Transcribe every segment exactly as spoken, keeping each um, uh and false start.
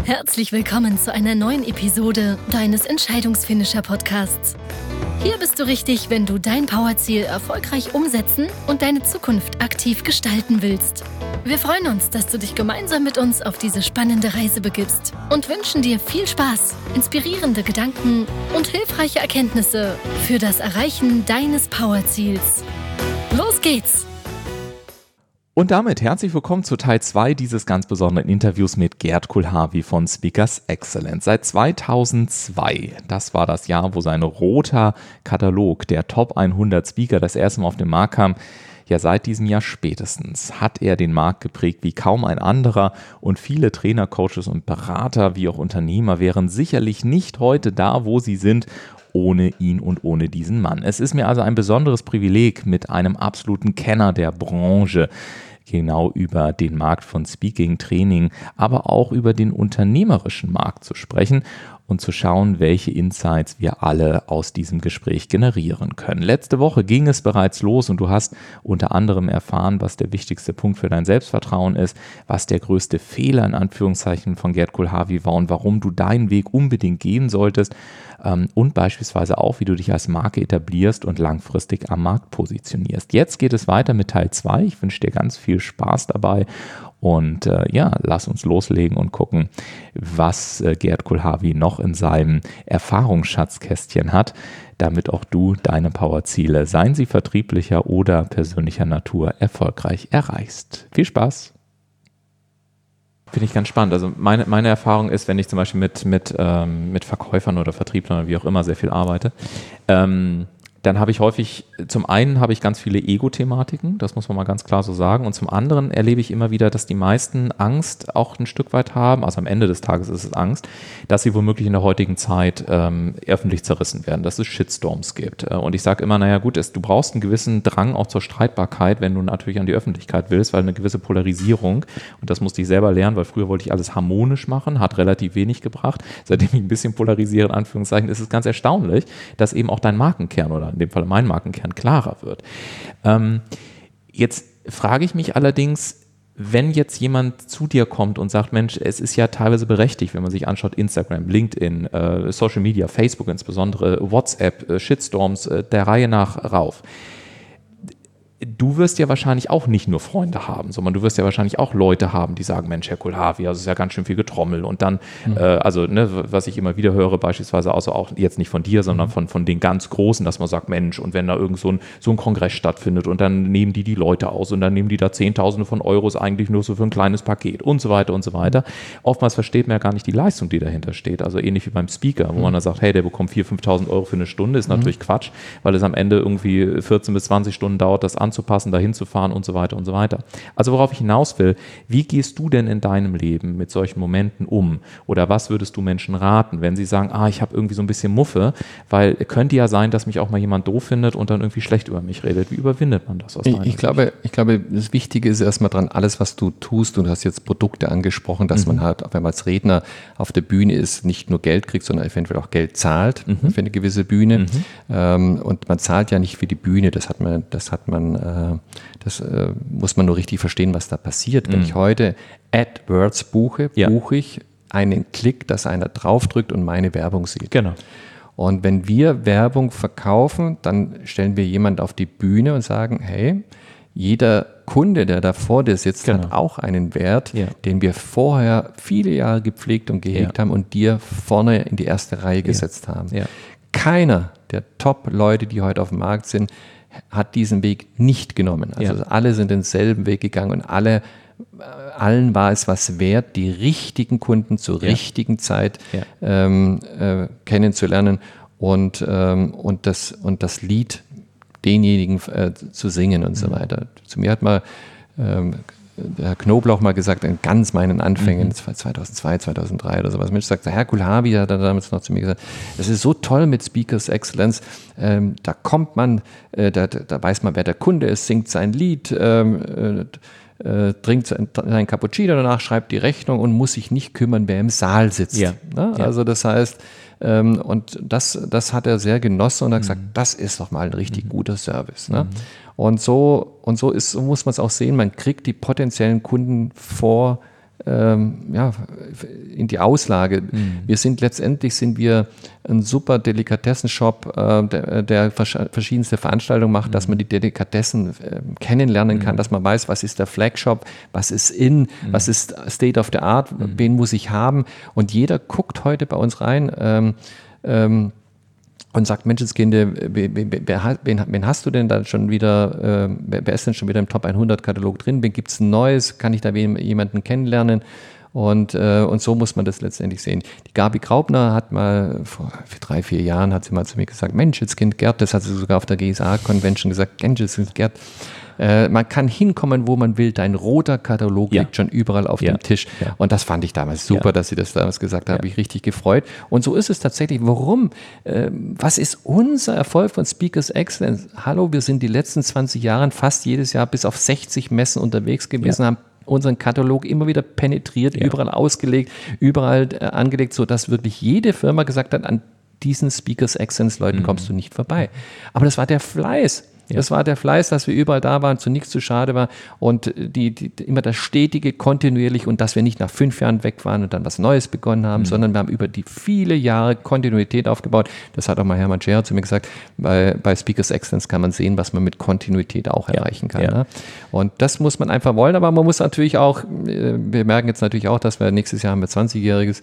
Herzlich willkommen zu einer neuen Episode deines Entscheidungsfinisher-Podcasts. Hier bist du richtig, wenn du dein Powerziel erfolgreich umsetzen und deine Zukunft aktiv gestalten willst. Wir freuen uns, dass du dich gemeinsam mit uns auf diese spannende Reise begibst und wünschen dir viel Spaß, inspirierende Gedanken und hilfreiche Erkenntnisse für das Erreichen deines Powerziels. Los geht's! Und damit herzlich willkommen zu Teil zwei dieses ganz besonderen Interviews mit Gerd Kulhavy von Speakers Excellence. Seit zweitausendzwei, das war das Jahr, wo sein roter Katalog der Top hundert Speaker das erste Mal auf den Markt kam, ja seit diesem Jahr spätestens hat er den Markt geprägt wie kaum ein anderer und viele Trainer, Coaches und Berater wie auch Unternehmer wären sicherlich nicht heute da, wo sie sind, ohne ihn und ohne diesen Mann. Es ist mir also ein besonderes Privileg, mit einem absoluten Kenner der Branche genau über den Markt von Speaking, Training, aber auch über den unternehmerischen Markt zu sprechen und zu schauen, welche Insights wir alle aus diesem Gespräch generieren können. Letzte Woche ging es bereits los und du hast unter anderem erfahren, was der wichtigste Punkt für dein Selbstvertrauen ist, was der größte Fehler in Anführungszeichen von Gerd Kulhavy war und warum du deinen Weg unbedingt gehen solltest ähm, und beispielsweise auch, wie du dich als Marke etablierst und langfristig am Markt positionierst. Jetzt geht es weiter mit Teil zwei. Ich wünsche dir ganz viel Spaß dabei. Und äh, ja, lass uns loslegen und gucken, was äh, Gerd Kulhavy noch in seinem Erfahrungsschatzkästchen hat, damit auch du deine Powerziele, seien sie vertrieblicher oder persönlicher Natur, erfolgreich erreichst. Viel Spaß! Finde ich ganz spannend. Also meine, meine Erfahrung ist, wenn ich zum Beispiel mit, mit, ähm, mit Verkäufern oder Vertrieblern oder wie auch immer sehr viel arbeite, ähm, dann habe ich häufig, zum einen habe ich ganz viele Ego-Thematiken, das muss man mal ganz klar so sagen, und zum anderen erlebe ich immer wieder, dass die meisten Angst auch ein Stück weit haben, also am Ende des Tages ist es Angst, dass sie womöglich in der heutigen Zeit ähm, öffentlich zerrissen werden, dass es Shitstorms gibt. Und ich sage immer, naja gut, es, du brauchst einen gewissen Drang auch zur Streitbarkeit, wenn du natürlich an die Öffentlichkeit willst, weil eine gewisse Polarisierung, und das musste ich selber lernen, weil früher wollte ich alles harmonisch machen, hat relativ wenig gebracht. Seitdem ich ein bisschen polarisiere, in Anführungszeichen, ist es ganz erstaunlich, dass eben auch dein Markenkern oder in dem Fall mein Markenkern klarer wird. Ähm, jetzt frage ich mich allerdings, wenn jetzt jemand zu dir kommt und sagt, Mensch, es ist ja teilweise berechtigt, wenn man sich anschaut, Instagram, LinkedIn, äh, Social Media, Facebook insbesondere, WhatsApp, äh, Shitstorms, äh, der Reihe nach rauf. Du wirst ja wahrscheinlich auch nicht nur Freunde haben, sondern du wirst ja wahrscheinlich auch Leute haben, die sagen, Mensch, Herr Kulhavy, also ist ja ganz schön viel Getrommel und dann, mhm. äh, also ne, was ich immer wieder höre, beispielsweise also auch jetzt nicht von dir, sondern mhm. von, von den ganz Großen, dass man sagt, Mensch, und wenn da irgend so ein, so ein Kongress stattfindet und dann nehmen die die Leute aus und dann nehmen die da Zehntausende von Euros eigentlich nur so für ein kleines Paket und so weiter und so weiter. Oftmals versteht man ja gar nicht die Leistung, die dahinter steht, also ähnlich wie beim Speaker, wo mhm. man dann sagt, hey, der bekommt viertausend, fünftausend Euro für eine Stunde, ist mhm. natürlich Quatsch, weil es am Ende irgendwie vierzehn bis zwanzig Stunden dauert, das anzupassen, dahin zu fahren und so weiter und so weiter. Also worauf ich hinaus will, wie gehst du denn in deinem Leben mit solchen Momenten um? Oder was würdest du Menschen raten, wenn sie sagen, ah, ich habe irgendwie so ein bisschen Muffe, weil könnte ja sein, dass mich auch mal jemand doof findet und dann irgendwie schlecht über mich redet. Wie überwindet man das aus deiner ich, ich glaube, ich glaube, das Wichtige ist erstmal dran, alles, was du tust, und du hast jetzt Produkte angesprochen, dass mhm. man halt, wenn man als Redner auf der Bühne ist, nicht nur Geld kriegt, sondern eventuell auch Geld zahlt mhm. für eine gewisse Bühne. Mhm. Ähm, und man zahlt ja nicht für die Bühne, das hat man, das hat man äh, Das äh, muss man nur richtig verstehen, was da passiert. Wenn mm. ich heute AdWords buche, ja. buche ich einen Klick, dass einer draufdrückt und meine Werbung sieht. Genau. Und wenn wir Werbung verkaufen, dann stellen wir jemanden auf die Bühne und sagen, hey, jeder Kunde, der da vor dir sitzt, genau. hat auch einen Wert, ja. den wir vorher viele Jahre gepflegt und gehegt ja. haben und dir vorne in die erste Reihe ja. gesetzt haben. Ja. Keiner der Top-Leute, die heute auf dem Markt sind, hat diesen Weg nicht genommen. Also ja. alle sind denselben Weg gegangen und alle, allen war es was wert, die richtigen Kunden zur ja. richtigen Zeit ja. ähm, äh, kennenzulernen und, ähm, und, das, und das Lied denjenigen äh, zu singen und mhm. so weiter. Zu mir hat mal ähm, der Herr Knoblauch mal gesagt, in ganz meinen Anfängen, das war zweitausendzwei, zweitausenddrei oder sowas, Mensch, sagt der Herr Kulhavy, hat er damals noch zu mir gesagt, das ist so toll mit Speakers Excellence, ähm, da kommt man, äh, da, da weiß man, wer der Kunde ist, singt sein Lied, ähm, äh, trinkt sein Cappuccino, danach schreibt die Rechnung und muss sich nicht kümmern, wer im Saal sitzt. Ja. Ne? Ja. Also das heißt, ähm, und das, das hat er sehr genossen und hat mhm. gesagt, das ist doch mal ein richtig mhm. guter Service. Ne? Mhm. Und so, und so ist, so muss man es auch sehen, man kriegt die potenziellen Kunden vor ähm, ja, in die Auslage. Mhm. Wir sind letztendlich sind wir ein super Delikatessenshop, äh, der, der verschiedenste Veranstaltungen macht, mhm. dass man die Delikatessen äh, kennenlernen kann, mhm. dass man weiß, was ist der Flagshop, was ist in, mhm. was ist State of the Art, mhm. wen muss ich haben. Und jeder guckt heute bei uns rein ähm, ähm, und sagt, Menschenskinder, wer, wer, wen, wen hast du denn da schon wieder, äh, wer, wer ist denn schon wieder im Top hundert Katalog drin, wen gibt es ein neues, kann ich da jemanden kennenlernen? Und, äh, und so muss man das letztendlich sehen. Die Gabi Graubner hat mal vor drei, vier Jahren hat sie mal zu mir gesagt, Menschenskind Gerd, das hat sie sogar auf der G S A-Convention gesagt, Menschenskind Gerd, Äh, man kann hinkommen, wo man will. Dein roter Katalog ja. liegt schon überall auf ja. dem Tisch. Ja. Und das fand ich damals super, ja. dass sie das damals gesagt hat. Ja. Habe ich richtig gefreut. Und so ist es tatsächlich. Warum? Äh, was ist unser Erfolg von Speakers Excellence? Hallo, wir sind die letzten zwanzig Jahre fast jedes Jahr bis auf sechzig Messen unterwegs gewesen, ja. haben unseren Katalog immer wieder penetriert, ja. überall ausgelegt, überall äh, angelegt, sodass wirklich jede Firma gesagt hat, an diesen Speakers Excellence Leuten mhm. kommst du nicht vorbei. Aber das war der Fleiß. Ja. Das war der Fleiß, dass wir überall da waren, zu nichts zu schade war und die, die, immer das stetige, kontinuierlich und dass wir nicht nach fünf Jahren weg waren und dann was Neues begonnen haben, mhm. sondern wir haben über die viele Jahre Kontinuität aufgebaut. Das hat auch mal Hermann Scherer zu mir gesagt, bei, bei Speakers Excellence kann man sehen, was man mit Kontinuität auch erreichen kann. Ja. Ne? Und das muss man einfach wollen, aber man muss natürlich auch, wir merken jetzt natürlich auch, dass wir nächstes Jahr haben wir zwanzigjähriges,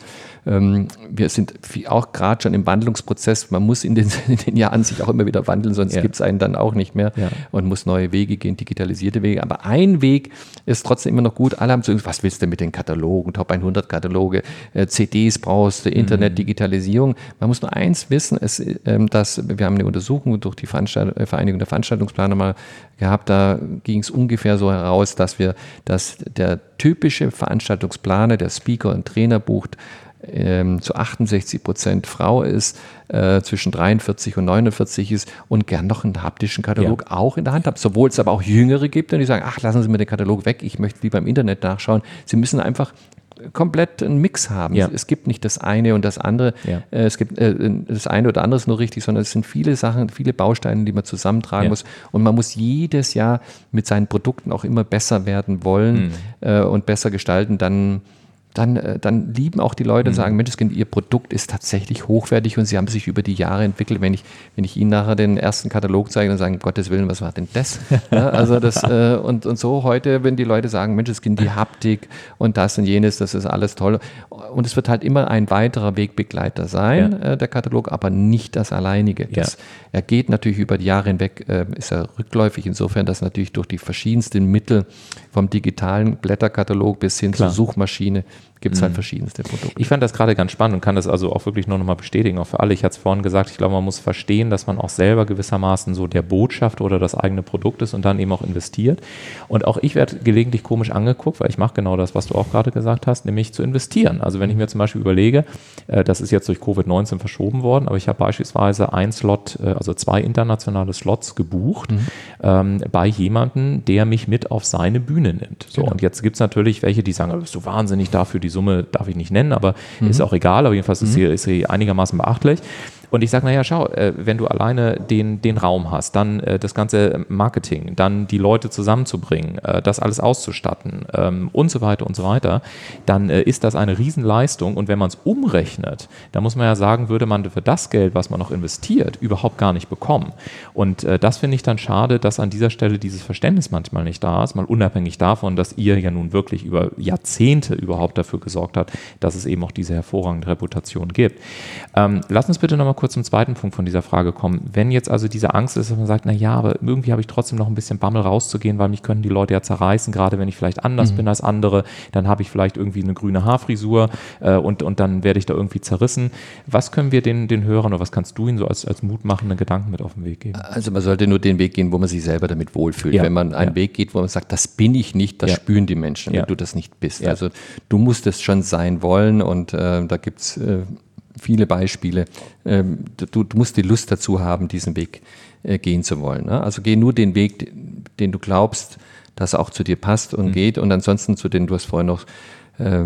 wir sind auch gerade schon im Wandlungsprozess, man muss in den, in den Jahren sich auch immer wieder wandeln, sonst ja. gibt es einen dann auch nicht mehr ja. und muss neue Wege gehen, digitalisierte Wege. Aber ein Weg ist trotzdem immer noch gut. Alle haben so, was willst du mit den Katalogen, Top hundert Kataloge, äh, C Ds brauchst du, Internet, mhm. Digitalisierung. Man muss nur eins wissen, es, ähm, dass, wir haben eine Untersuchung durch die Veranstalt- Vereinigung der Veranstaltungsplaner mal gehabt, da ging es ungefähr so heraus, dass wir, dass der typische Veranstaltungsplaner, der Speaker und Trainer bucht, Ähm, zu achtundsechzig Prozent Frau ist, äh, zwischen dreiundvierzig und neunundvierzig ist und gern noch einen haptischen Katalog ja. auch in der Hand hat. Obwohl es aber auch Jüngere gibt, die sagen, ach, lassen Sie mir den Katalog weg, ich möchte lieber im Internet nachschauen. Sie müssen einfach komplett einen Mix haben. Ja. Es gibt nicht das eine und das andere. Ja. Äh, es gibt äh, das eine oder andere ist nur richtig, sondern es sind viele Sachen, viele Bausteine, die man zusammentragen ja. muss. Und man muss jedes Jahr mit seinen Produkten auch immer besser werden wollen mhm. äh, und besser gestalten. Dann Dann, dann lieben auch die Leute und sagen, Mensch, Ihr Produkt ist tatsächlich hochwertig und Sie haben sich über die Jahre entwickelt. Wenn ich, wenn ich Ihnen nachher den ersten Katalog zeige und sagen, um Gottes Willen, was war denn das? Ja, also das äh, und, und so heute, wenn die Leute sagen, Mensch, die Haptik und das und jenes, das ist alles toll. Und es wird halt immer ein weiterer Wegbegleiter sein, ja. äh, der Katalog, aber nicht das Alleinige. Das, ja. Er geht natürlich über die Jahre hinweg, äh, ist er rückläufig, insofern, dass natürlich durch die verschiedensten Mittel vom digitalen Blätterkatalog bis hin Klar. zur Suchmaschine gibt es halt verschiedenste Produkte. Ich fand das gerade ganz spannend und kann das also auch wirklich nur noch mal bestätigen, auch für alle. Ich hatte es vorhin gesagt, ich glaube, man muss verstehen, dass man auch selber gewissermaßen so der Botschafter oder das eigene Produkt ist und dann eben auch investiert. Und auch ich werde gelegentlich komisch angeguckt, weil ich mache genau das, was du auch gerade gesagt hast, nämlich zu investieren. Also wenn ich mir zum Beispiel überlege, äh, das ist jetzt durch Covid neunzehn verschoben worden, aber ich habe beispielsweise ein Slot, äh, also zwei internationale Slots gebucht mhm. ähm, bei jemandem, der mich mit auf seine Bühne nimmt. So, genau. Und jetzt gibt es natürlich welche, die sagen, bist du wahnsinnig dafür, die Summe darf ich nicht nennen, aber mhm. ist auch egal, aber jedenfalls mhm. ist, sie, ist sie einigermaßen beachtlich. Und ich sage, naja, schau, äh, wenn du alleine den, den Raum hast, dann äh, das ganze Marketing, dann die Leute zusammenzubringen, äh, das alles auszustatten ähm, und so weiter und so weiter, dann äh, ist das eine Riesenleistung. Und wenn man es umrechnet, dann muss man ja sagen, würde man für das Geld, was man noch investiert, überhaupt gar nicht bekommen. Und äh, das finde ich dann schade, dass an dieser Stelle dieses Verständnis manchmal nicht da ist, mal unabhängig davon, dass ihr ja nun wirklich über Jahrzehnte überhaupt dafür gesorgt habt, dass es eben auch diese hervorragende Reputation gibt. Ähm, lass uns bitte nochmal kurz zum zweiten Punkt von dieser Frage kommen. Wenn jetzt also diese Angst ist, dass man sagt, na ja, aber irgendwie habe ich trotzdem noch ein bisschen Bammel rauszugehen, weil mich können die Leute ja zerreißen, gerade wenn ich vielleicht anders mhm. bin als andere, dann habe ich vielleicht irgendwie eine grüne Haarfrisur äh, und, und dann werde ich da irgendwie zerrissen. Was können wir den, den Hörern oder was kannst du ihnen so als, als mutmachenden Gedanken mit auf den Weg geben? Also man sollte nur den Weg gehen, wo man sich selber damit wohlfühlt. Ja. Wenn man einen ja. Weg geht, wo man sagt, das bin ich nicht, das ja. spüren die Menschen, wenn ja. du das nicht bist. Ja. Also du musst es schon sein wollen und äh, da gibt es äh, viele Beispiele. Ähm, du, du musst die Lust dazu haben, diesen Weg äh, gehen zu wollen. Ne? Also geh nur den Weg, den du glaubst, dass er auch zu dir passt und mhm. geht. Und ansonsten zu den, du hast vorhin noch ähm,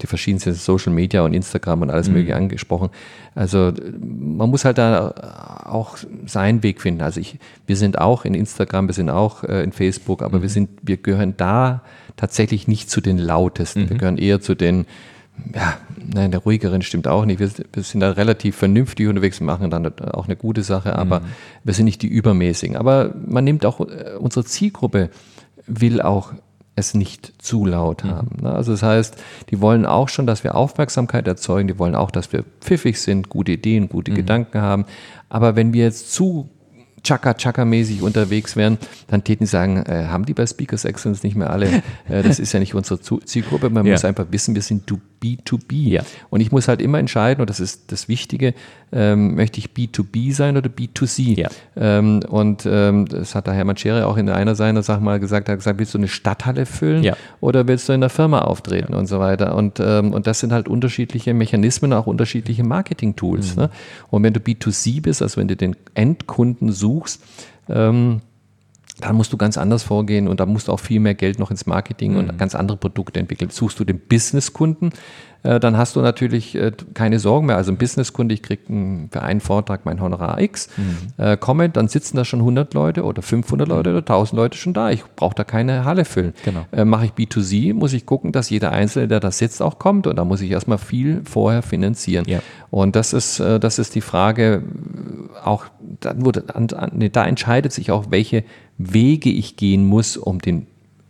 die verschiedensten Social Media und Instagram und alles mhm. Mögliche angesprochen. Also man muss halt da auch seinen Weg finden. Also ich, wir sind auch in Instagram, wir sind auch äh, in Facebook, aber mhm. wir sind, wir gehören da tatsächlich nicht zu den lautesten. Mhm. Wir gehören eher zu den, ja, nein, der ruhigeren stimmt auch nicht. Wir, wir sind da relativ vernünftig unterwegs, machen dann auch eine gute Sache, aber mhm. wir sind nicht die übermäßigen. Aber man nimmt auch, unsere Zielgruppe will auch es nicht zu laut haben. Mhm. Also das heißt, die wollen auch schon, dass wir Aufmerksamkeit erzeugen, die wollen auch, dass wir pfiffig sind, gute Ideen, gute mhm. Gedanken haben. Aber wenn wir jetzt zu Chaka-Chaka-mäßig unterwegs wären, dann täten die sagen, äh, haben die bei Speakers Excellence nicht mehr alle, äh, das ist ja nicht unsere Zielgruppe, man ja. muss einfach wissen, wir sind B to B. Ja. Und ich muss halt immer entscheiden, und das ist das Wichtige, ähm, möchte ich B to B sein oder B to C? Ja. Ähm, und ähm, das hat der Hermann Scherer auch in einer seiner Sachen mal gesagt, er hat gesagt, willst du eine Stadthalle füllen ja. oder willst du in der Firma auftreten ja. und so weiter. Und, ähm, und das sind halt unterschiedliche Mechanismen, auch unterschiedliche Marketing-Tools. Mhm. Ne? Und wenn du B to C bist, also wenn du den Endkunden suchst, ähm, dann musst du ganz anders vorgehen und da musst du auch viel mehr Geld noch ins Marketing mhm. und ganz andere Produkte entwickeln. Suchst du den Businesskunden, äh, dann hast du natürlich äh, keine Sorgen mehr. Also ein Businesskunde, ich kriege für einen Vortrag mein Honorar X, mhm. äh, komme, dann sitzen da schon hundert Leute oder fünfhundert Leute oder tausend Leute schon da. Ich brauche da keine Halle füllen. Genau. Äh, mache ich B to C, muss ich gucken, dass jeder Einzelne, der da sitzt, auch kommt und da muss ich erstmal viel vorher finanzieren. Ja. Und das ist, äh, das ist die Frage, auch da, wurde, an, an, nee, da entscheidet sich auch, welche Wege ich gehen muss, um den,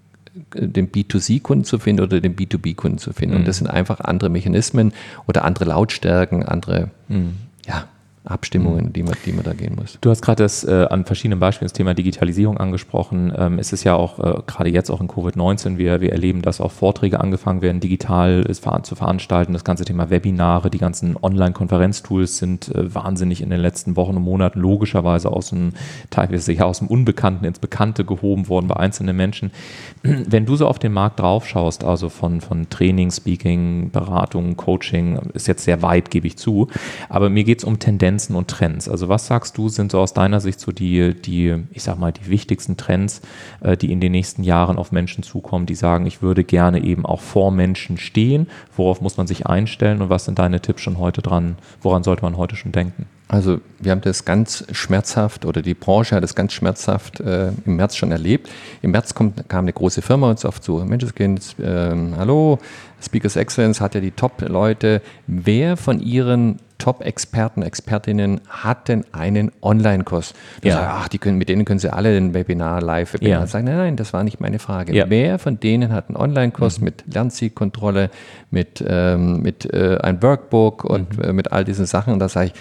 den B to C-Kunden zu finden oder den B to B-Kunden zu finden. Mhm. Und das sind einfach andere Mechanismen oder andere Lautstärken, andere mhm. ja, Abstimmungen, mhm. die man, die man da gehen muss. Du hast gerade das äh, an verschiedenen Beispielen das Thema Digitalisierung angesprochen. Ähm, es ist ja auch äh, gerade jetzt auch in Covid neunzehn, wir, wir erleben, dass auch Vorträge angefangen werden, digital ist, zu veranstalten. Das ganze Thema Webinare, die ganzen Online-Konferenztools sind äh, wahnsinnig in den letzten Wochen und Monaten logischerweise aus dem, teilweise ja aus dem Unbekannten ins Bekannte gehoben worden bei einzelnen Menschen. Wenn du so auf den Markt drauf schaust, also von, von Training, Speaking, Beratung, Coaching, ist jetzt sehr weit, gebe ich zu, aber mir geht es um Tendenzen und Trends. Also was sagst du, sind so aus deiner Sicht so die, die, ich sag mal, die wichtigsten Trends, äh, die in den nächsten Jahren auf Menschen zukommen, die sagen, ich würde gerne eben auch vor Menschen stehen. Worauf muss man sich einstellen und was sind deine Tipps schon heute dran? Woran sollte man heute schon denken? Also wir haben das ganz schmerzhaft oder die Branche hat das ganz schmerzhaft äh, im März schon erlebt. Im März kommt, kam eine große Firma uns auf zu. Menschenskind, äh, hallo, Speakers Excellence hat ja die Top-Leute. Wer von ihren Top-Experten, Expertinnen hat denn einen Online-Kurs? Ja. Sagen, ach, die können, mit denen können sie alle ein Webinar, Live-Webinar ja. sagen. Nein, nein, das war nicht meine Frage. Ja. Wer von denen hat einen Online-Kurs mhm. mit Lernzielkontrolle, mit, ähm, mit äh, ein Workbook und mhm. äh, mit all diesen Sachen? Und da sage ich,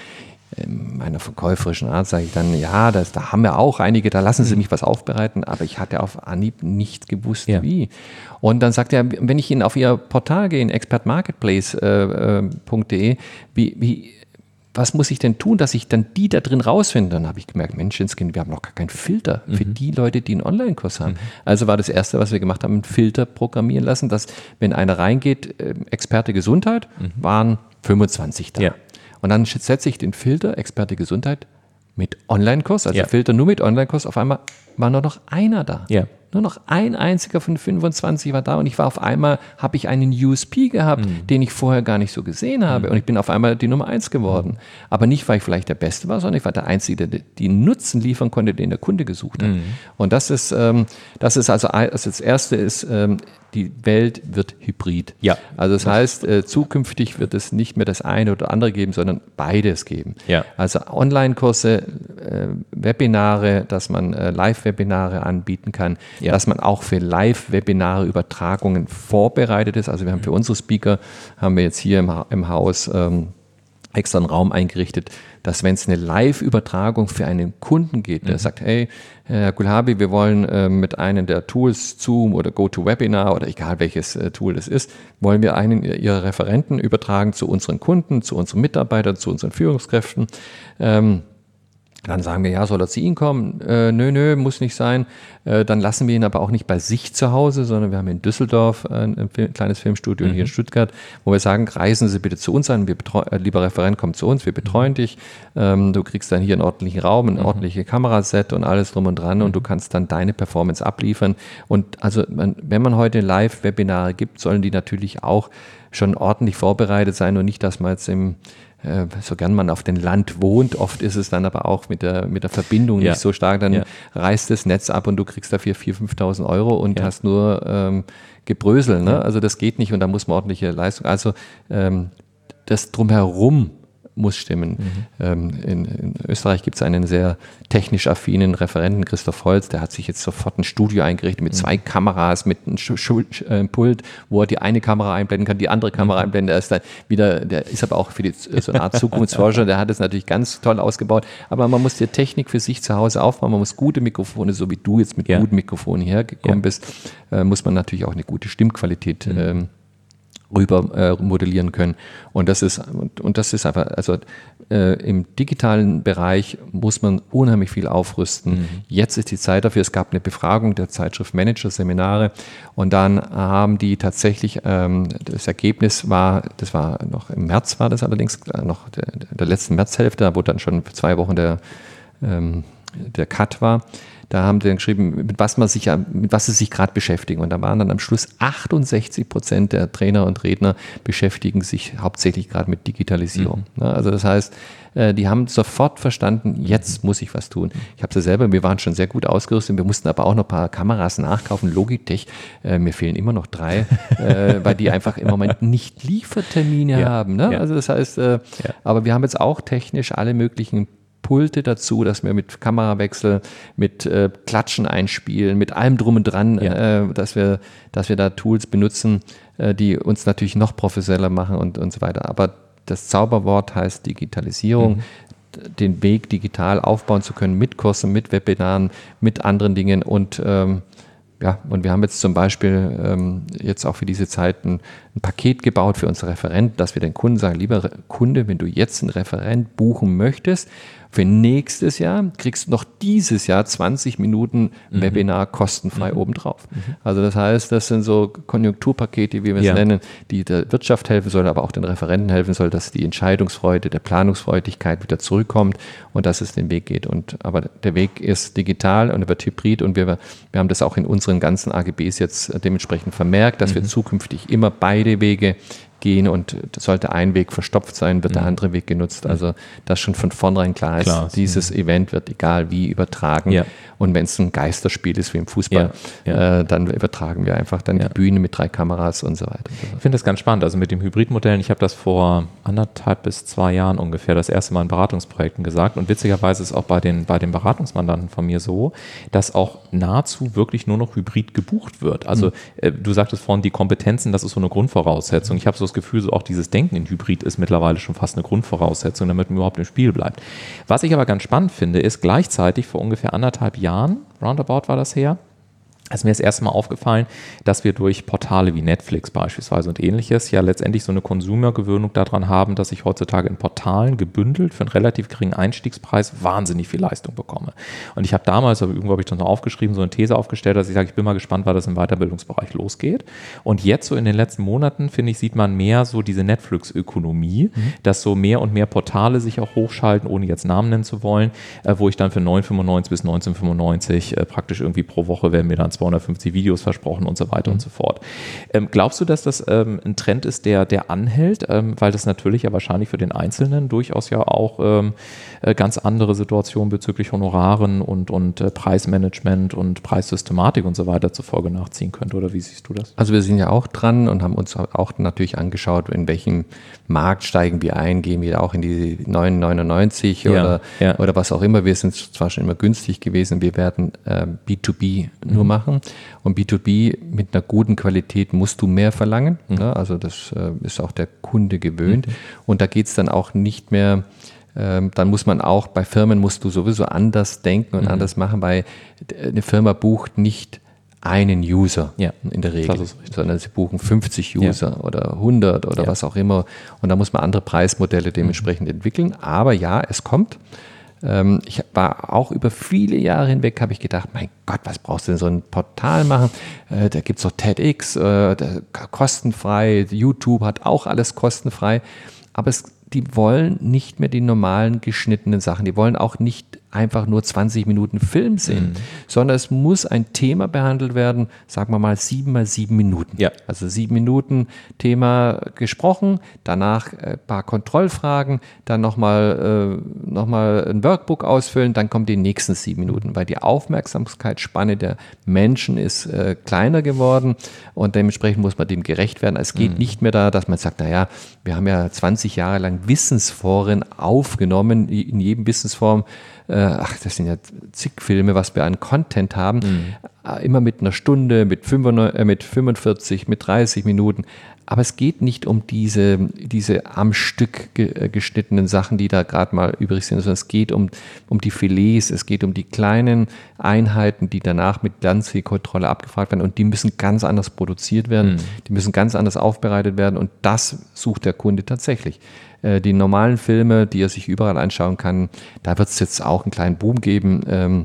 in meiner verkäuferischen Art sage ich dann, ja, das, da haben wir auch einige, da lassen Sie mich was aufbereiten, aber ich hatte auf Anhieb nicht gewusst, ja. wie. Und dann sagt er, wenn ich Ihnen auf Ihr Portal gehe, in expert marketplace punkt de, wie, wie, was muss ich denn tun, dass ich dann die da drin rausfinde? Dann habe ich gemerkt, Menschenskind, wir haben noch gar keinen Filter für mhm. die Leute, die einen Online-Kurs haben. Mhm. Also war das Erste, was wir gemacht haben, einen Filter programmieren lassen, dass, wenn einer reingeht, Experte Gesundheit, mhm. waren fünfundzwanzig da. Ja. Und dann setze ich den Filter Experte Gesundheit mit Online-Kurs, also ja. Filter nur mit Online-Kurs, auf einmal war nur noch einer da. Ja. Nur noch ein einziger von fünfundzwanzig war da und ich war auf einmal, habe ich einen U S P gehabt, mhm. den ich vorher gar nicht so gesehen habe mhm. und ich bin auf einmal die Nummer eins geworden. Mhm. Aber nicht, weil ich vielleicht der Beste war, sondern ich war der Einzige, der den Nutzen liefern konnte, den der Kunde gesucht hat. Mhm. Und das ist, ähm, das ist also, also das Erste ist, ähm, die Welt wird hybrid. Ja. Also das heißt, äh, zukünftig wird es nicht mehr das eine oder andere geben, sondern beides geben. Ja. Also Online-Kurse, äh, Webinare, dass man äh, Live-Webinare anbieten kann, ja. dass man auch für Live-Webinare, Übertragungen vorbereitet ist. Also wir haben für unsere Speaker, haben wir jetzt hier im, im Haus ähm, extra einen Raum eingerichtet, dass wenn es eine Live-Übertragung für einen Kunden geht, der mhm. sagt, hey, Herr Kulhabi, wir wollen äh, mit einem der Tools, Zoom oder GoToWebinar oder egal welches äh, Tool das ist, wollen wir einen Ihrer Referenten übertragen zu unseren Kunden, zu unseren Mitarbeitern, zu unseren Führungskräften. Ähm, Dann sagen wir, ja, soll er zu Ihnen kommen? Äh, nö, nö, muss nicht sein. Äh, dann lassen wir ihn aber auch nicht bei sich zu Hause, sondern wir haben in Düsseldorf ein, ein, ein kleines Filmstudio mhm. und hier in Stuttgart, wo wir sagen, reisen Sie bitte zu uns an, wir betreu- äh, lieber Referent, komm zu uns, wir betreuen dich. Ähm, du kriegst dann hier einen ordentlichen Raum, ein mhm. ordentliches Kameraset und alles drum und dran mhm. und du kannst dann deine Performance abliefern. Und also man, wenn man heute Live-Webinare gibt, sollen die natürlich auch schon ordentlich vorbereitet sein und nicht, dass man jetzt im so gern man auf dem Land wohnt, oft ist es dann aber auch mit der, mit der Verbindung ja. nicht so stark, dann ja. reißt das Netz ab und du kriegst dafür viertausend, fünftausend Euro und ja. hast nur ähm, Gebrösel, ne? Ja. Also das geht nicht und da muss man ordentliche Leistung, also ähm, das Drumherum muss stimmen. Mhm. Ähm, in, in Österreich gibt es einen sehr technisch affinen Referenten, Christoph Holz, der hat sich jetzt sofort ein Studio eingerichtet mit mhm. zwei Kameras, mit einem Sch- Sch- äh, Pult, wo er die eine Kamera einblenden kann, die andere Kamera mhm. einblenden. Der ist, dann wieder, der ist aber auch für die, so eine Art Zukunftsforscher, der hat es natürlich ganz toll ausgebaut. Aber man muss die Technik für sich zu Hause aufbauen, man muss gute Mikrofone, so wie du jetzt mit ja. guten Mikrofonen hergekommen ja. bist, äh, muss man natürlich auch eine gute Stimmqualität mhm. ähm, rüber äh, modellieren können. Und das ist, und, und das ist einfach, also äh, im digitalen Bereich muss man unheimlich viel aufrüsten. Mhm. Jetzt ist die Zeit dafür. Es gab eine Befragung der Zeitschrift Manager Seminare und dann haben die tatsächlich, ähm, das Ergebnis war, das war noch im März war das allerdings, noch der, der letzten Märzhälfte, wo dann schon für zwei Wochen der, ähm, der Cut war. Da haben sie dann geschrieben, mit was man sich, mit was sie sich gerade beschäftigen. Und da waren dann am Schluss achtundsechzig Prozent der Trainer und Redner beschäftigen sich hauptsächlich gerade mit Digitalisierung. Mhm. Also das heißt, die haben sofort verstanden, jetzt muss ich was tun. Ich habe es ja selber, wir waren schon sehr gut ausgerüstet, wir mussten aber auch noch ein paar Kameras nachkaufen, Logitech, äh, mir fehlen immer noch drei, äh, weil die einfach im Moment nicht Liefertermine ja. haben. Ne? Ja. Also das heißt, äh, ja. aber wir haben jetzt auch technisch alle möglichen Pulte dazu, dass wir mit Kamerawechsel, mit äh, Klatschen einspielen, mit allem drum und dran, ja. äh, dass wir, dass wir da Tools benutzen, äh, die uns natürlich noch professioneller machen und, und so weiter. Aber das Zauberwort heißt Digitalisierung, mhm. den Weg digital aufbauen zu können mit Kursen, mit Webinaren, mit anderen Dingen und ähm, ja, und wir haben jetzt zum Beispiel ähm, jetzt auch für diese Zeit ein, ein Paket gebaut für unsere Referenten, dass wir den Kunden sagen, lieber Re- Kunde, wenn du jetzt einen Referent buchen möchtest, für nächstes Jahr kriegst du noch dieses Jahr zwanzig Minuten mhm. Webinar kostenfrei mhm. obendrauf. Mhm. Also das heißt, das sind so Konjunkturpakete, wie wir es ja. nennen, die der Wirtschaft helfen sollen, aber auch den Referenten helfen soll, dass die Entscheidungsfreude, der Planungsfreudigkeit wieder zurückkommt und dass es den Weg geht. Und, aber der Weg ist digital und er wird hybrid und wir, wir haben das auch in unseren ganzen A G Bs jetzt dementsprechend vermerkt, dass mhm. wir zukünftig immer beide Wege gehen und sollte ein Weg verstopft sein, wird der andere Weg genutzt. Also dass schon von vornherein klar ist, klar, dieses ja. Event wird egal wie übertragen. Ja. Und wenn es ein Geisterspiel ist wie im Fußball, ja. Ja. Äh, dann übertragen wir einfach dann ja. die Bühne mit drei Kameras und so weiter. Ich finde das ganz spannend. Also mit dem Hybridmodellen, ich habe das vor anderthalb bis zwei Jahren ungefähr das erste Mal in Beratungsprojekten gesagt. Und witzigerweise ist auch bei den, bei den Beratungsmandanten von mir so, dass auch nahezu wirklich nur noch Hybrid gebucht wird. Also mhm. äh, du sagtest vorhin, die Kompetenzen, das ist so eine Grundvoraussetzung. Ich habe so das Gefühl, so auch dieses Denken in Hybrid ist mittlerweile schon fast eine Grundvoraussetzung, damit man überhaupt im Spiel bleibt. Was ich aber ganz spannend finde, ist gleichzeitig vor ungefähr anderthalb Jahren, roundabout war das her, ist mir das erste Mal aufgefallen, dass wir durch Portale wie Netflix beispielsweise und ähnliches ja letztendlich so eine Konsumergewöhnung daran haben, dass ich heutzutage in Portalen gebündelt für einen relativ geringen Einstiegspreis wahnsinnig viel Leistung bekomme. Und ich habe damals, aber irgendwo habe ich das noch aufgeschrieben, so eine These aufgestellt, dass ich sage, ich bin mal gespannt, wann das im Weiterbildungsbereich losgeht. Und jetzt so in den letzten Monaten, finde ich, sieht man mehr so diese Netflix-Ökonomie, mhm. dass so mehr und mehr Portale sich auch hochschalten, ohne jetzt Namen nennen zu wollen, äh, wo ich dann für neun fünfundneunzig bis neunzehn fünfundneunzig äh, praktisch irgendwie pro Woche werden mir dann zweihundertfünfzig Videos versprochen und so weiter mhm. und so fort. Ähm, glaubst du, dass das ähm, ein Trend ist, der, der anhält? Ähm, weil das natürlich ja wahrscheinlich für den Einzelnen durchaus ja auch ähm, äh, ganz andere Situationen bezüglich Honoraren und, und äh, Preismanagement und Preissystematik und so weiter zur Folge nachziehen könnte. Oder wie siehst du das? Also wir sind ja auch dran und haben uns auch natürlich angeschaut, in welchem Markt steigen wir ein, gehen wir auch in die neun neunundneunzig ja, oder, ja. oder was auch immer. Wir sind zwar schon immer günstig gewesen, wir werden äh, B zwei B mhm. nur machen. Und B zwei B mit einer guten Qualität musst du mehr verlangen. Mhm. Ne? Also das äh, ist auch der Kunde gewöhnt. Mhm. Und da geht es dann auch nicht mehr, ähm, dann muss man auch, bei Firmen musst du sowieso anders denken und mhm. anders machen, weil eine Firma bucht nicht einen User ja. in der Regel, sondern sie buchen fünfzig User ja. oder hundert oder ja. was auch immer. Und da muss man andere Preismodelle dementsprechend mhm. entwickeln. Aber ja, es kommt. Ähm, ich war auch über viele Jahre hinweg, habe ich gedacht, mein Gott, was brauchst du denn so ein Portal machen? Äh, da gibt es doch TEDx, äh, kostenfrei, YouTube hat auch alles kostenfrei. Aber es, die wollen nicht mehr die normalen geschnittenen Sachen. Die wollen auch nicht einfach nur zwanzig Minuten Film sehen, mhm. sondern es muss ein Thema behandelt werden, sagen wir mal sieben mal sieben Minuten. Ja. Also sieben Minuten Thema gesprochen, danach ein paar Kontrollfragen, dann nochmal äh, noch mal ein Workbook ausfüllen, dann kommen die nächsten sieben Minuten, weil die Aufmerksamkeitsspanne der Menschen ist äh, kleiner geworden und dementsprechend muss man dem gerecht werden. Es geht mhm. nicht mehr da, dass man sagt, naja, wir haben ja zwanzig Jahre lang Wissensforen aufgenommen, in jedem Wissensforum. Ach, das sind ja zig Filme, was wir an Content haben, mhm. immer mit einer Stunde, mit, fünfundneunzig, äh, mit fünfundvierzig, mit dreißig Minuten. Aber es geht nicht um diese, diese am Stück ge- geschnittenen Sachen, die da gerade mal übrig sind, sondern es geht um, um die Filets, es geht um die kleinen Einheiten, die danach mit Glanzkontrolle abgefragt werden und die müssen ganz anders produziert werden, mhm. die müssen ganz anders aufbereitet werden und das sucht der Kunde tatsächlich. Die normalen Filme, die er sich überall anschauen kann, da wird es jetzt auch einen kleinen Boom geben. Ähm,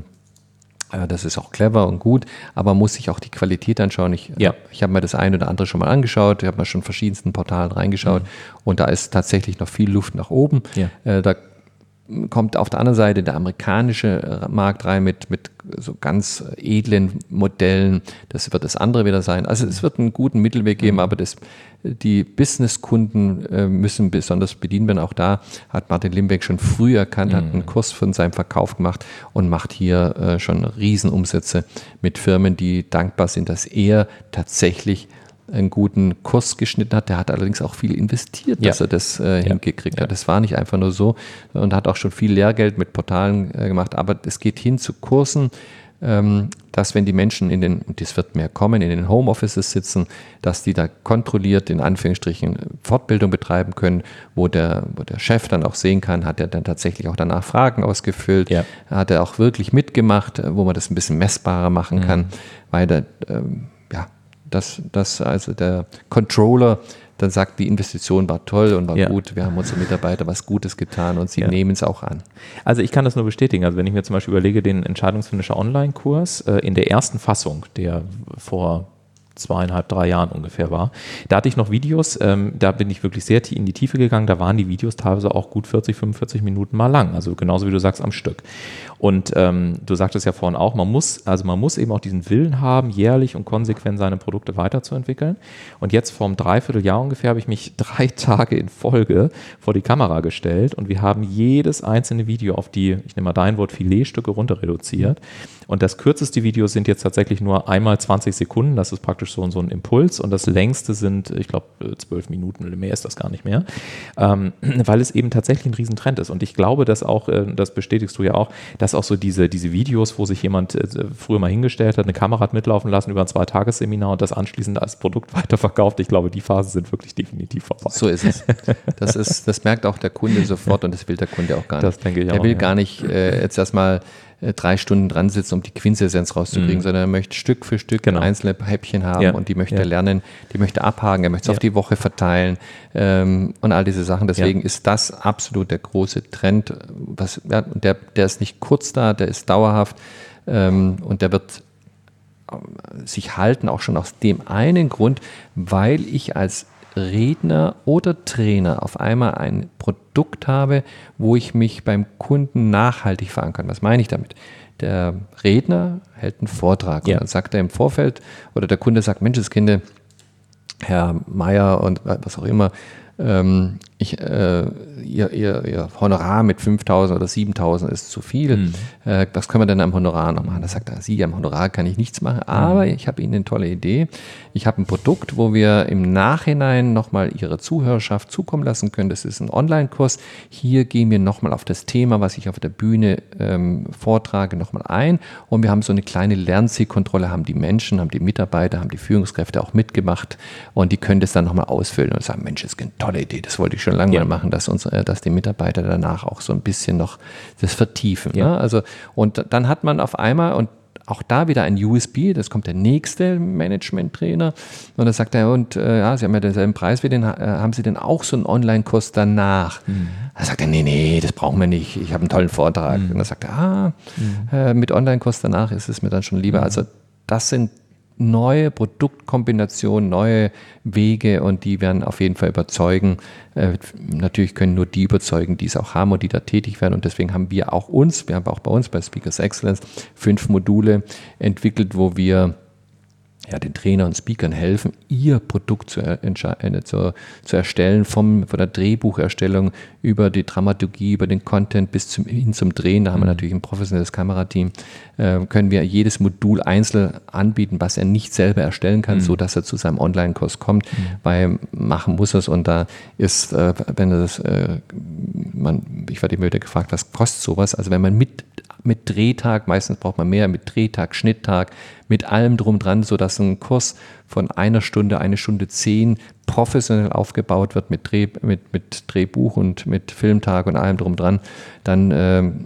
das ist auch clever und gut, aber man muss sich auch die Qualität anschauen. Ich, ja. ich habe mir das eine oder andere schon mal angeschaut, ich habe mir schon verschiedensten Portalen reingeschaut mhm. und da ist tatsächlich noch viel Luft nach oben. Ja. Äh, da kommt auf der anderen Seite der amerikanische Markt rein mit, mit so ganz edlen Modellen. Das wird das andere wieder sein. Also es wird einen guten Mittelweg geben, mhm. aber das, die Businesskunden äh, müssen besonders bedient werden. Auch da hat Martin Limbeck schon früh erkannt, mhm. hat einen Kurs von seinem Verkauf gemacht und macht hier äh, schon Riesenumsätze mit Firmen, die dankbar sind, dass er tatsächlich einen guten Kurs geschnitten hat. Der hat allerdings auch viel investiert, dass ja. er das äh, ja. hingekriegt ja. hat. Das war nicht einfach nur so und hat auch schon viel Lehrgeld mit Portalen äh, gemacht. Aber es geht hin zu Kursen, ähm, dass wenn die Menschen in den, und das wird mehr kommen, in den Homeoffices sitzen, dass die da kontrolliert in Anführungsstrichen Fortbildung betreiben können, wo der, wo der Chef dann auch sehen kann, hat er dann tatsächlich auch danach Fragen ausgefüllt, ja. hat er auch wirklich mitgemacht, wo man das ein bisschen messbarer machen mhm. kann, weil der, ähm, ja, dass, dass also der Controller dann sagt, die Investition war toll und war ja. gut, wir haben unseren Mitarbeitern was Gutes getan und sie ja. nehmen es auch an. Also ich kann das nur bestätigen, also wenn ich mir zum Beispiel überlege, den Entscheidungsfinisher Online-Kurs äh, in der ersten Fassung, der vor zweieinhalb, drei Jahren ungefähr war. Da hatte ich noch Videos, ähm, da bin ich wirklich sehr in die Tiefe gegangen, da waren die Videos teilweise auch gut vierzig, fünfundvierzig Minuten mal lang, also genauso wie du sagst, am Stück. Und ähm, du sagtest ja vorhin auch, man muss, also man muss eben auch diesen Willen haben, jährlich und konsequent seine Produkte weiterzuentwickeln. Und jetzt vor einem Dreivierteljahr ungefähr habe ich mich drei Tage in Folge vor die Kamera gestellt und wir haben jedes einzelne Video auf die, ich nehme mal dein Wort, Filetstücke runter reduziert. Und das kürzeste Video sind jetzt tatsächlich nur einmal zwanzig Sekunden, das ist praktisch so, so ein Impuls und das längste sind, ich glaube, zwölf Minuten, mehr ist das gar nicht mehr, ähm, weil es eben tatsächlich ein Riesentrend ist. Und ich glaube, dass auch, äh, das bestätigst du ja auch, dass auch so diese, diese Videos, wo sich jemand äh, früher mal hingestellt hat, eine Kamera hat mitlaufen lassen über ein Zwei-Tages-Seminar und das anschließend als Produkt weiterverkauft, ich glaube, die Phasen sind wirklich definitiv vorbei. So ist es. Das, ist, das merkt auch der Kunde sofort und das will der Kunde auch gar nicht. Das denke ich der auch, will ja. gar nicht äh, jetzt erstmal drei Stunden dran sitzen, um die Quintessenz rauszukriegen, mhm. sondern er möchte Stück für Stück genau. einzelne Häppchen haben ja. und die möchte ja. er lernen, die möchte er abhaken, er möchte es ja. auf die Woche verteilen ähm, und all diese Sachen. Deswegen ja. ist das absolut der große Trend. Was, ja, der, der ist nicht kurz da, der ist dauerhaft ähm, und der wird sich halten, auch schon aus dem einen Grund, weil ich als Redner oder Trainer auf einmal ein Produkt habe, wo ich mich beim Kunden nachhaltig verankern kann. Was meine ich damit? Der Redner hält einen Vortrag ja. und dann sagt er im Vorfeld oder der Kunde sagt, Mensch, das Kinder, Herr Meier und was auch immer, ähm, ich, äh, ihr, ihr, ihr Honorar mit fünftausend oder siebentausend ist zu viel. Mhm. Äh, was können wir denn am Honorar noch machen? Da sagt er, Sie, am Honorar kann ich nichts machen, aber mhm. ich habe Ihnen eine tolle Idee. Ich habe ein Produkt, wo wir im Nachhinein nochmal Ihre Zuhörerschaft zukommen lassen können. Das ist ein Online-Kurs. Hier gehen wir nochmal auf das Thema, was ich auf der Bühne ähm, vortrage, nochmal ein. Und wir haben so eine kleine Lernzielkontrolle, haben die Menschen, haben die Mitarbeiter, haben die Führungskräfte auch mitgemacht und die können das dann nochmal ausfüllen und sagen, Mensch, das ist eine tolle Idee, das wollte ich schon lange ja. mal machen, dass, uns, dass die Mitarbeiter danach auch so ein bisschen noch das vertiefen. Ja. Ne? Also, und dann hat man auf einmal, und auch da wieder ein U S P, das kommt der nächste Management-Trainer und da sagt er, und äh, ja, Sie haben ja denselben Preis wie den, äh, haben Sie denn auch so einen Online-Kurs danach? Mhm. Da sagt er, nee, nee, das brauchen wir nicht, ich habe einen tollen Vortrag. Mhm. Und dann sagt er, ah, mhm. äh, mit Online-Kurs danach ist es mir dann schon lieber. Mhm. Also das sind neue Produktkombinationen, neue Wege und die werden auf jeden Fall überzeugen. Äh, natürlich können nur die überzeugen, die es auch haben und die da tätig werden und deswegen haben wir auch uns, wir haben auch bei uns bei Speakers Excellence fünf Module entwickelt, wo wir ja, den Trainer und Speakern helfen, ihr Produkt zu, äh, zu, zu erstellen, vom, von der Drehbucherstellung über die Dramaturgie, über den Content bis zum, hin zum Drehen. Da haben wir natürlich ein professionelles Kamerateam. Äh, können wir jedes Modul einzeln anbieten, was er nicht selber erstellen kann, mhm. so dass er zu seinem Online-Kurs kommt, mhm. weil machen muss es und da ist, äh, wenn das, äh, man, ich werde immer wieder gefragt, was kostet sowas? Also wenn man mit mit Drehtag, meistens braucht man mehr, mit Drehtag, Schnitttag, mit allem drum dran, sodass ein Kurs von einer Stunde, eine Stunde zehn professionell aufgebaut wird mit, Dreh, mit, mit Drehbuch und mit Filmtag und allem drum dran, dann ähm,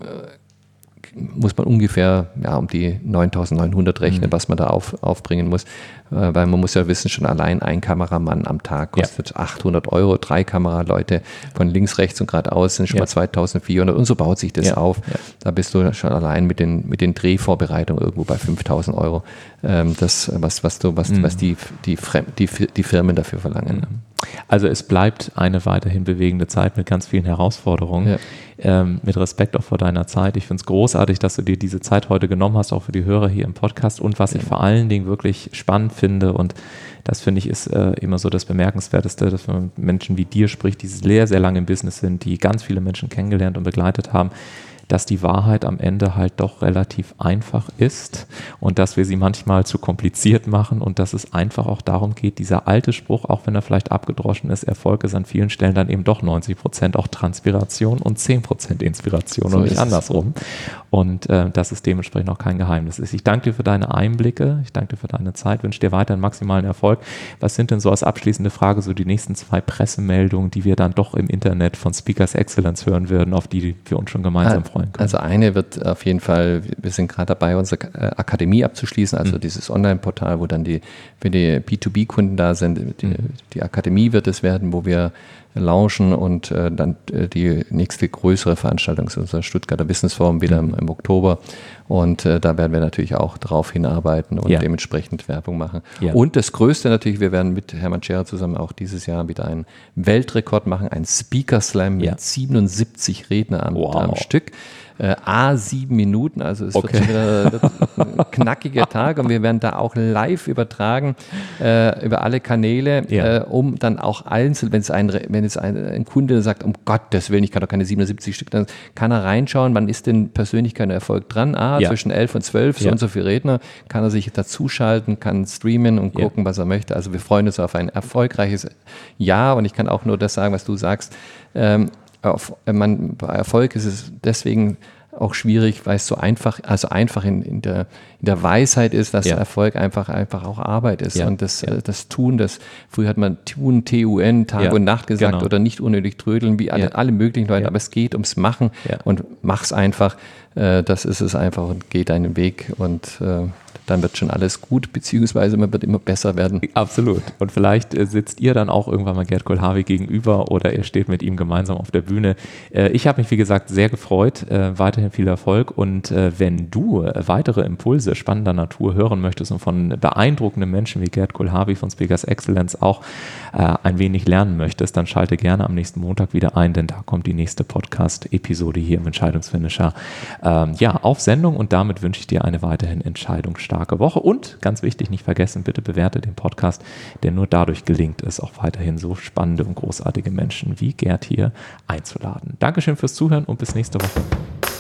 muss man ungefähr ja, um die neuntausendneunhundert rechnen, mhm. was man da auf, aufbringen muss. Äh, weil man muss ja wissen, schon allein ein Kameramann am Tag kostet ja. achthundert Euro, drei Kameraleute von links, rechts und geradeaus sind schon ja. mal zweitausendvierhundert und so baut sich das ja. auf. Ja. Da bist du schon allein mit den, mit den Drehvorbereitungen irgendwo bei fünftausend Euro. Ähm, das, was, was, du, was, mhm. was die, die, die, die Firmen dafür verlangen. Mhm. Also es bleibt eine weiterhin bewegende Zeit mit ganz vielen Herausforderungen. Ja. Ähm, mit Respekt auch vor deiner Zeit. Ich finde es großartig, dass du dir diese Zeit heute genommen hast, auch für die Hörer hier im Podcast. Und was ja. ich vor allen Dingen wirklich spannend finde, und das finde ich ist äh, immer so das Bemerkenswerteste, dass man mit Menschen wie dir spricht, die sehr, sehr lange im Business sind, die ganz viele Menschen kennengelernt und begleitet haben, dass die Wahrheit am Ende halt doch relativ einfach ist und dass wir sie manchmal zu kompliziert machen und dass es einfach auch darum geht, dieser alte Spruch, auch wenn er vielleicht abgedroschen ist, Erfolg ist an vielen Stellen dann eben doch neunzig Prozent auch Transpiration und zehn Prozent Inspiration so und nicht andersrum. Und äh, dass es dementsprechend auch kein Geheimnis ist. Ich danke dir für deine Einblicke, ich danke dir für deine Zeit, wünsche dir weiterhin maximalen Erfolg. Was sind denn so als abschließende Frage so die nächsten zwei Pressemeldungen, die wir dann doch im Internet von Speakers Excellence hören würden, auf die wir uns schon gemeinsam freuen? Also eine wird auf jeden Fall, wir sind gerade dabei, unsere Akademie abzuschließen, also mhm. dieses Online-Portal, wo dann die, für die B zwei B-Kunden da sind, die, mhm. die Akademie wird es werden, wo wir launchen und äh, dann äh, die nächste größere Veranstaltung ist unser Stuttgarter Business Forum wieder mhm. im, im Oktober und äh, da werden wir natürlich auch drauf hinarbeiten und ja. dementsprechend Werbung machen. Ja. Und das Größte natürlich, wir werden mit Hermann Scherer zusammen auch dieses Jahr wieder einen Weltrekord machen, einen Speaker Slam ja. mit siebenundsiebzig Redner am, wow. am Stück. Äh, A, sieben Minuten, also es okay. wird schon wieder wird ein knackiger Tag und wir werden da auch live übertragen äh, über alle Kanäle, ja. äh, um dann auch einzeln, wenn es ein, wenn jetzt ein, ein Kunde sagt, um Gottes Willen, ich kann doch keine siebenundsiebzig Stück, dann kann er reinschauen, wann ist denn Persönlichkeit und Erfolg dran? Ah, ja. zwischen elf und zwölf, so ja. und so viele Redner, kann er sich dazuschalten, kann streamen und gucken, ja. was er möchte. Also wir freuen uns auf ein erfolgreiches Jahr und ich kann auch nur das sagen, was du sagst, ähm, Auf, man, bei Erfolg ist es deswegen auch schwierig, weil es so einfach, also einfach in, in, der, in der Weisheit ist, dass ja. Erfolg einfach, einfach auch Arbeit ist. Ja. Und das, ja. das Tun, das, früher hat man Tun, T U N, Tag ja. und Nacht gesagt genau. oder nicht unnötig trödeln, wie alle, ja. alle möglichen Leute, ja. aber es geht ums Machen ja. und mach's einfach. Äh, das ist es einfach und geht deinen Weg und äh, dann wird schon alles gut, beziehungsweise man wird immer besser werden. Absolut. Und vielleicht äh, sitzt ihr dann auch irgendwann mal Gert Kohlhavi gegenüber oder ihr steht mit ihm gemeinsam auf der Bühne. Äh, ich habe mich, wie gesagt, sehr gefreut. Äh, weiterhin viel Erfolg. Und äh, wenn du äh, weitere Impulse spannender Natur hören möchtest und von beeindruckenden Menschen wie Gert Kohlhavi von Speakers Excellence auch äh, ein wenig lernen möchtest, dann schalte gerne am nächsten Montag wieder ein, denn da kommt die nächste Podcast-Episode hier im Entscheidungsfinisher ähm, ja, auf Sendung. Und damit wünsche ich dir eine weiterhin entscheidungsstarke Woche und ganz wichtig, nicht vergessen, bitte bewerte den Podcast, denn nur dadurch gelingt es auch weiterhin so spannende und großartige Menschen wie Gert hier einzuladen. Dankeschön fürs Zuhören und bis nächste Woche.